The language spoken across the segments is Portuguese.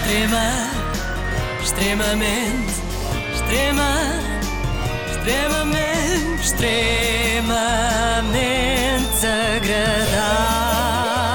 Extremamente agradável.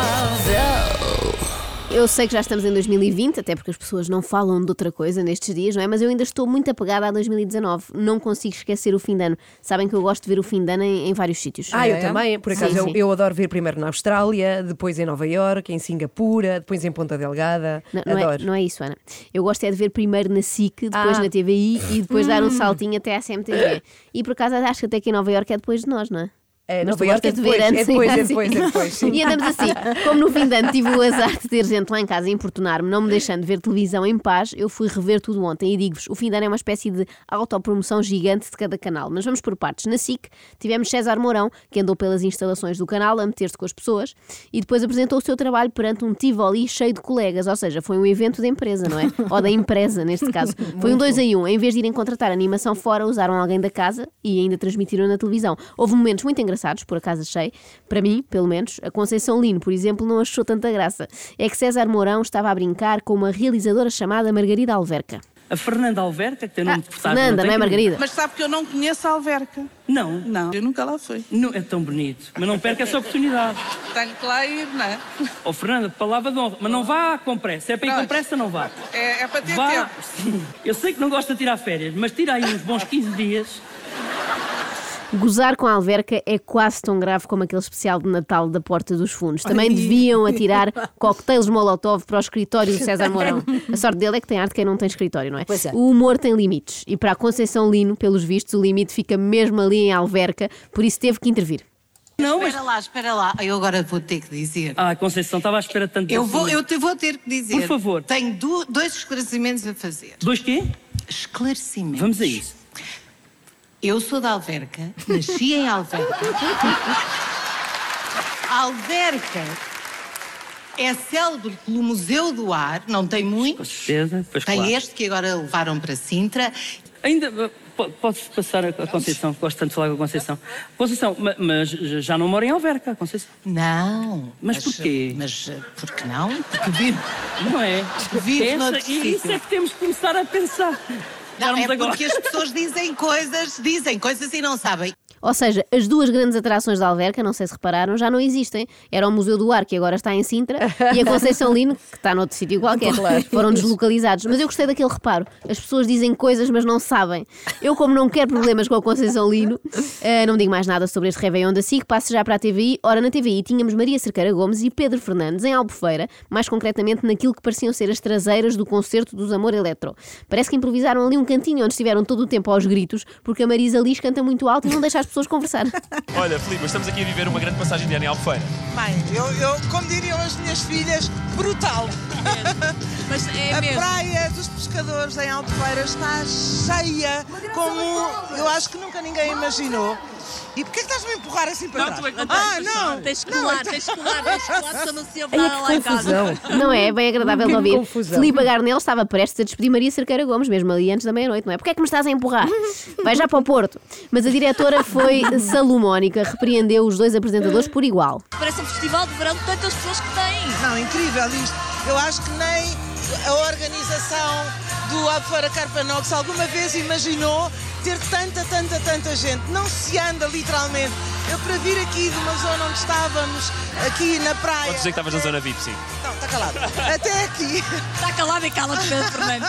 Eu sei que já estamos em 2020, até porque as pessoas não falam de outra coisa nestes dias, não é? Mas eu ainda estou muito apegada a 2019. Não consigo esquecer o fim de ano. Sabem que eu gosto de ver o fim de ano em vários sítios. Eu também. Por acaso, Sim. eu adoro ver primeiro na Austrália, depois em Nova Iorque, em Singapura, depois em Ponta Delgada. Adoro. Não é isso, Ana. Eu gosto é de ver primeiro na SIC, depois na TVI e depois dar um saltinho até à CMTV. E por acaso acho que até que em Nova Iorque é depois de nós, não é? Nova Iorque é depois. E andamos assim. Como no fim de ano tive o azar de ter gente lá em casa a importunar-me, não me deixando ver televisão em paz, eu fui rever tudo ontem e digo-vos, o fim de ano é uma espécie de autopromoção gigante de cada canal. Mas vamos por partes. Na SIC tivemos César Mourão, que andou pelas instalações do canal a meter-se com as pessoas e depois apresentou o seu trabalho perante um Tivoli cheio de colegas, ou seja, foi um evento da empresa, não é? Ou da empresa, neste caso. Foi um 2 em 1. Em vez de irem contratar animação fora, usaram alguém da casa e ainda transmitiram na televisão. Houve momentos muito engraçados, por acaso achei, para mim, pelo menos. A Conceição Lino, por exemplo, não achou tanta graça. É que César Mourão estava a brincar com uma realizadora chamada Margarida Alverca. A Fernanda Alverca, que tem nome de portagem. Fernanda, não é Margarida? Mas sabe que eu não conheço a Alverca. Não. Não, eu nunca lá fui. Não é tão bonito, mas não perca essa oportunidade. Tenho que lá ir, não é? Oh, Fernanda, palavra de honra, mas não vá com pressa. É para ir com pressa, não vá. É para ter vá. tempo. Sim. Eu sei que não gosta de tirar férias, mas tira aí uns bons 15 dias. Gozar com a Alverca é quase tão grave como aquele especial de Natal da Porta dos Fundos. Também deviam atirar coquetéis Molotov para o escritório de César Mourão. A sorte dele é que tem arte quem não tem escritório, não é? Pois é. O humor tem limites e para a Conceição Lino, pelos vistos, o limite fica mesmo ali em Alverca, por isso teve que intervir. Não, mas... Espera lá. Eu agora vou ter que dizer. Conceição, estava à espera tanto Eu vou ter que dizer. Por favor. Tenho dois esclarecimentos a fazer. Dois quê? Esclarecimentos. Vamos a isso. Eu sou da Alverca, nasci em Alverca. Alverca é célebre pelo Museu do Ar, não tem Com muitos. certeza, pois Tem claro. este que agora levaram para Sintra. Ainda pode-se passar a Conceição, gosto tanto de falar com a Conceição. Conceição, mas já não mora em Alverca, Conceição. Não. Mas porquê? Mas por que não? Porque vivo. Não é? Vivo noutro E isso sítio. é que temos que começar a pensar. Não, é Agora. porque as pessoas dizem coisas e não sabem. Ou seja, as duas grandes atrações da Alverca, não sei se repararam, já não existem. Era o Museu do Ar, que agora está em Sintra, e a Conceição Lino, que está noutro sítio qualquer. Claro. Foram deslocalizados. Mas eu gostei daquele reparo. As pessoas dizem coisas, mas não sabem. Eu, como não quero problemas com a Conceição Lino, não digo mais nada sobre este Réveillon da SIC, passo já para a TVI. Ora, na TVI tínhamos Maria Cerqueira Gomes e Pedro Fernandes em Albufeira, mais concretamente naquilo que pareciam ser as traseiras do concerto dos Amor Eletro. Parece que improvisaram ali um cantinho onde estiveram todo o tempo aos gritos, porque a Marisa Liz canta muito alto e não deixa as pessoas conversar. Olha, Filipe, estamos aqui a viver uma grande passagem de ano em Albufeira. Bem, eu como diriam as minhas filhas, brutal. Mas é A mesmo. praia dos pescadores em Albufeira está cheia, como eu acho que nunca ninguém imaginou. E porquê que estás-me a empurrar assim para trás? Não! Tens que colar, se não se Ai, enfadar lá que em casa. confusão. Não é? É bem agradável de Que ouvir. confusão. Filipe Garnel estava prestes a despedir Maria Cerqueira Gomes, mesmo ali antes da meia-noite, não é? Porquê é que me estás a empurrar? Vai já para o Porto. Mas a diretora foi salomónica, repreendeu os dois apresentadores por igual. Parece um festival de verão de tantas pessoas que têm. Não, incrível isto. Eu acho que nem a organização do Albufeira Carpanox alguma vez imaginou ter tanta gente. Não se anda literalmente. Eu para vir aqui de uma zona onde estávamos, aqui na praia... Podes dizer que estavas na zona VIP, sim. Não, está calado. Até aqui. Está calado e cala-te, Pedro Fernandes.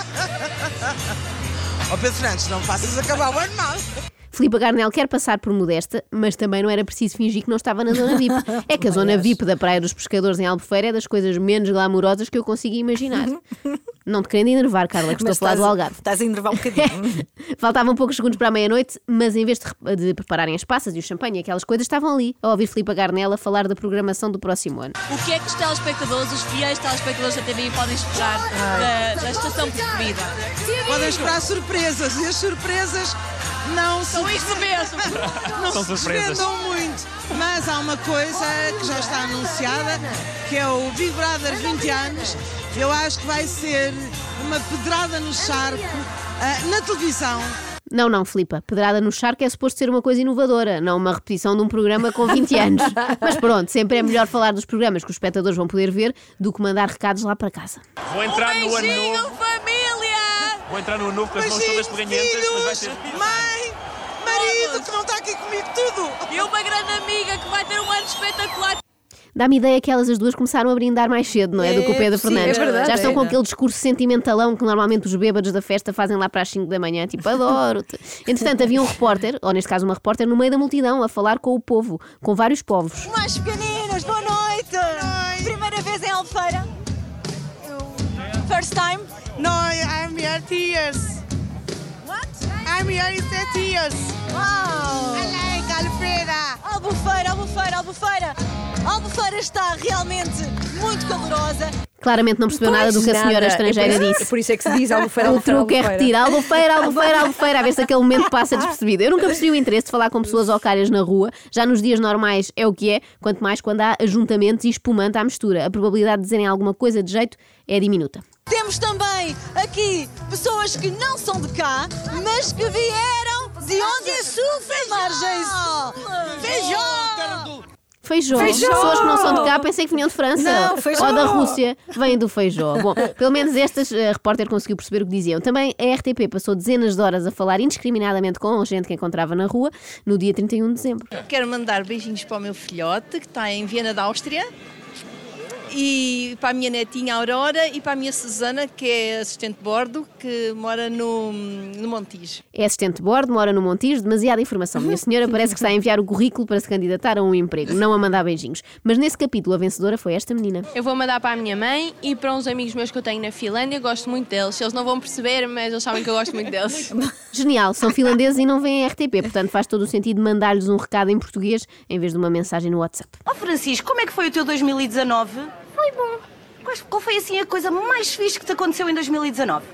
Ó Pedro Fernandes, não faças acabar o ano mal. Filipe Garnel quer passar por modesta, mas também não era preciso fingir que não estava na zona VIP. É que a zona VIP da Praia dos Pescadores em Albufeira é das coisas menos glamourosas que eu consigo imaginar. Não te querendo enervar, Carla, que estou a falar do Algarve. Estás a enervar um bocadinho. Faltavam poucos segundos para a meia-noite, mas em vez de prepararem as passas e o champanhe e aquelas coisas, estavam ali a ouvir Filipe Garnel a falar da programação do próximo ano. O que é que os telespectadores, os fiéis telespectadores da TVI podem esperar da estação preferida? Podem esperar surpresas e as surpresas não se São isso mesmo! não São se surpresas. desvendam muito. Mas há uma coisa que já está anunciada, que é o Big Brother 20 anos. Eu acho que vai ser uma pedrada no charco na televisão. Não, Filipa. Pedrada no charco é suposto ser uma coisa inovadora, não uma repetição de um programa com 20 anos. Mas pronto, sempre é melhor falar dos programas que os espectadores vão poder ver do que mandar recados lá para casa. Vou entrar no ano novo. Família! Vou entrar no ano novo com as mãos todas peganhentas, mas vai ser... Mãe, marido, que não está aqui comigo tudo. E uma grande amiga que vai ter um ano espetacular. Dá-me ideia que elas as duas começaram a brindar mais cedo, não é? Do que o Pedro sim, Fernandes. é verdade, Já estão com é. aquele discurso sentimentalão que normalmente os bêbados da festa fazem lá para as 5 da manhã, tipo, adoro-te. Entretanto, havia um repórter, ou neste caso uma repórter, no meio da multidão, a falar com o povo, com vários povos. Mais pequeninos, boa noite! Primeira vez em Albufeira? First time? No, I'm here 2 years. What? I'm here 7 years. Wow! I like Albufeira. Albufeira! Albufeira está realmente muito calorosa. Claramente não percebeu nada do que a senhora estrangeira disse. Por isso é que se diz Albufeira, O Albufeira, truque é Albufeira. repetir Albufeira, a ver se aquele momento passa despercebido. Eu nunca percebi o interesse de falar com pessoas ocárias na rua. Já nos dias normais é o que é, quanto mais quando há ajuntamentos e espumante à mistura. A probabilidade de dizerem alguma coisa de jeito é diminuta. Temos também aqui pessoas que não são de cá, mas que vieram de onde sofrem margens. Feijó. Pessoas que não são de cá, pensei que vinham de França. Não, feijó. Ou da Rússia, vêm do feijó. Bom, pelo menos estas, a repórter conseguiu perceber o que diziam. Também a RTP passou dezenas de horas a falar indiscriminadamente com gente que encontrava na rua no dia 31 de dezembro. Quero mandar beijinhos para o meu filhote, que está em Viena da Áustria, e para a minha netinha Aurora e para a minha Susana, que é assistente de bordo, que mora no Montijo. É assistente de bordo, mora no Montijo, demasiada informação. Minha senhora parece que está a enviar o currículo para se candidatar a um emprego, não a mandar beijinhos. Mas nesse capítulo a vencedora foi esta menina. Eu vou mandar para a minha mãe e para uns amigos meus que eu tenho na Finlândia. Gosto muito deles. Eles não vão perceber, mas eles sabem que eu gosto muito deles. Genial, são finlandeses e não veem a RTP, portanto faz todo o sentido mandar-lhes um recado em português em vez de uma mensagem no WhatsApp. Francisco, como é que foi o teu 2019? Foi bom. Qual foi assim a coisa mais fixe que te aconteceu em 2019?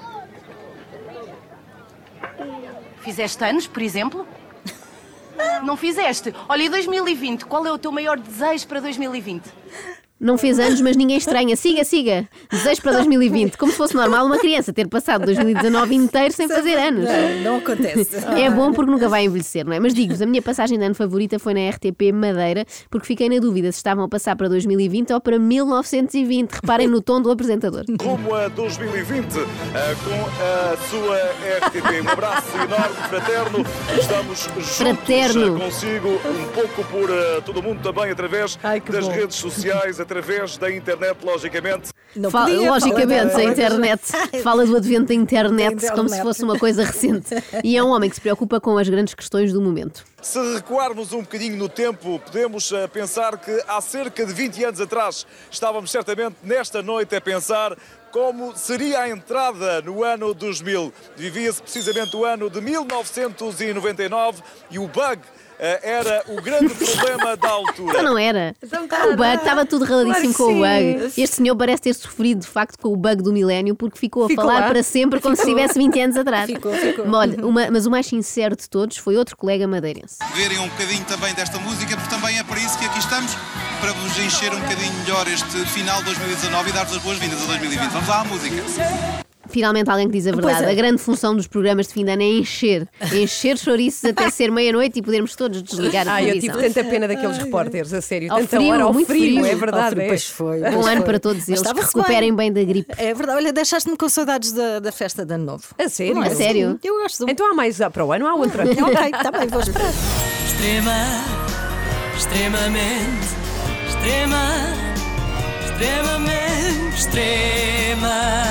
Fizeste anos, por exemplo? Não fizeste? Olha, e 2020, qual é o teu maior desejo para 2020? Não fez anos, mas ninguém estranha. Siga. Desejo para 2020. Como se fosse normal uma criança ter passado 2019 inteiro sem fazer anos. Não acontece. É bom porque nunca vai envelhecer, não é? Mas digo-vos, a minha passagem de ano favorita foi na RTP Madeira, porque fiquei na dúvida se estavam a passar para 2020 ou para 1920. Reparem no tom do apresentador. Rumo a 2020, com a sua RTP. Um abraço enorme, fraterno. Estamos juntos consigo, um pouco por todo o mundo também, através das redes sociais, através da internet, logicamente. Logicamente, a internet. Fala do advento da internet como se fosse uma coisa recente. E é um homem que se preocupa com as grandes questões do momento. Se recuarmos um bocadinho no tempo, podemos pensar que há cerca de 20 anos atrás estávamos certamente nesta noite a pensar como seria a entrada no ano 2000. Vivia-se precisamente o ano de 1999 e o bug era o grande problema da altura. Então não era. O bug, estava tudo reladíssimo com o bug. Este senhor parece ter sofrido de facto com o bug do milénio porque ficou a falar lá para sempre como se tivesse 20 anos atrás. Ficou. Olha, mas o mais sincero de todos foi outro colega madeirense. Verem um bocadinho também desta música, porque também é para isso que aqui estamos, para vos encher um bocadinho melhor este final de 2019 e dar-vos as boas-vindas a 2020. Vamos lá à música. Finalmente alguém que diz a verdade. A grande função dos programas de fim de ano é encher chouriços até ser meia-noite e podermos todos desligar a televisão. Eu tive tanta pena daqueles repórteres, a sério. Ao tanta frio, hora ao muito frio, frio. é verdade. Pois foi. Bom ano para todos eles, que recuperem bem da gripe. É verdade, olha, deixaste-me com saudades da festa de Ano Novo. A sério? A sério? Eu gosto. Então há mais para o ano, há outra. Ok, está bem, vou esperar. Extremamente